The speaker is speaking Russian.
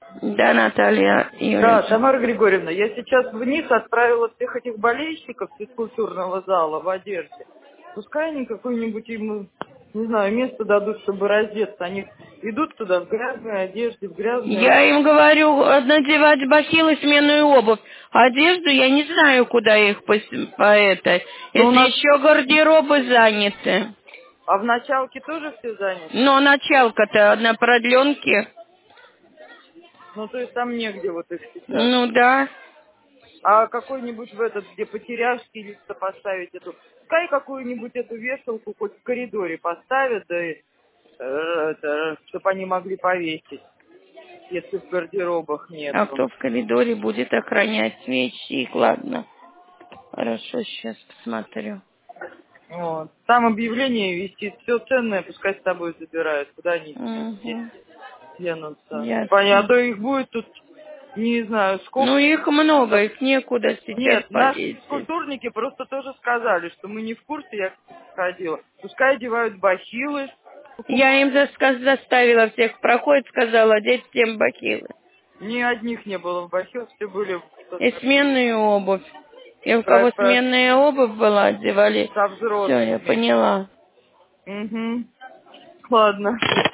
Да, Наталья Да, Юрьевна. Тамара Григорьевна, я сейчас вниз отправила всех этих болельщиков физкультурного зала в одежде. Пускай они какое-нибудь им, не знаю, место дадут, чтобы раздеться. Они идут туда в грязной одежде, в Я грязной... им говорю надевать бахилы, сменную обувь. Одежду я не знаю, куда их по этой. Но у Если нас... еще гардеробы заняты. А в началке тоже все заняты? Но началка-то на продленке. Ну, то есть там негде вот их сейчас. Ну да. А какой-нибудь в этот, где потеряшки лица поставить эту... Пускай какую-нибудь эту вешалку хоть в коридоре поставят, да и, чтобы они могли повесить, если в гардеробах А нету. кто в коридоре будет охранять свечи? Ладно. Хорошо, сейчас посмотрю. Вот. Там объявление висит, все ценное пускай с собой забирают, куда они Угу. денутся. А Ясно. то их будет тут, не знаю, Ну, сколько. их много, их некуда сейчас Нет, наши повесить. физкультурники просто тоже сказали, что мы не в курсе, я ходила. Пускай одевают бахилы, Я им заставила всех проходить, сказала, одеть всем бахилы. ни одних не было в бахилах, все были И сменную обувь. И у кого про- сменная обувь была, одевали. со Все, я взрослыми. поняла. Угу. Ладно.